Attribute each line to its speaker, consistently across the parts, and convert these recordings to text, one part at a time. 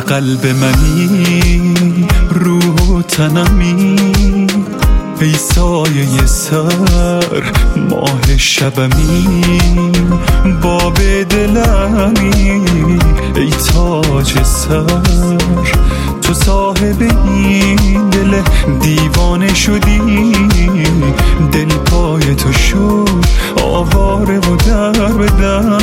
Speaker 1: قلب منی، روح و تنمی، ای سایه سر ماه شبمی، باب دلمی، ای تاج سر، تو صاحب این دل دیوانه شدی، دل پای تو شد آواره و در به در.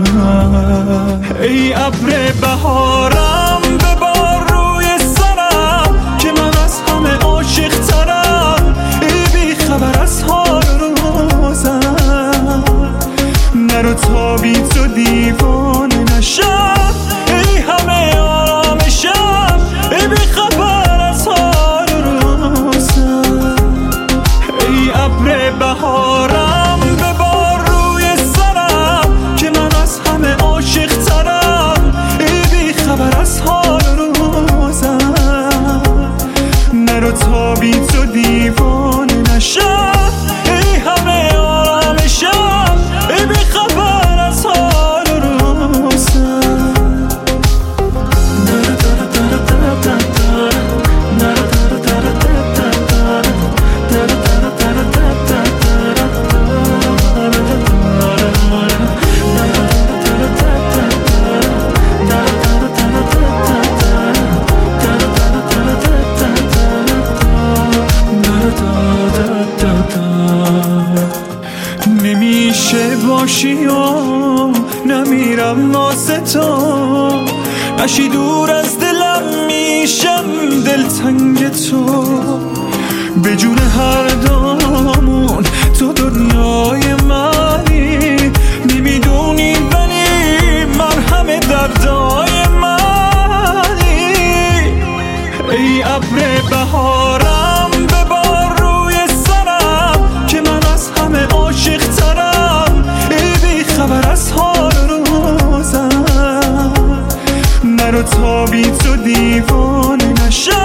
Speaker 1: ای ابر بهارم ببار روی سرم که من از همه عاشق ترم، ای بی خبر از حال روزم، نرو تا بی تو دیوانه نشم، ای همه آرامشم، ای بی خبر از حال روزم. ای ابر بهارم ببار روی سرم که من از همه عاشق ترم، ای بی خبر از حال روزم، نرو تا بی تو دیوانه نشم، ای همه آرامشم، ای بی خبر از حال روزم. نمیشه باشی و نمیرم واسه تو، نشی دور از دلم میشم دلتنگ تو، به جون هر دامون تو دنیای منی، نمیدونی ولی مرهم دردای منی. ای ابر بهارم ببار روی سرم که من از همه عاشق ترم، ای بی خبر از حال روزم، نرو تا بی تو دیوانه نشم،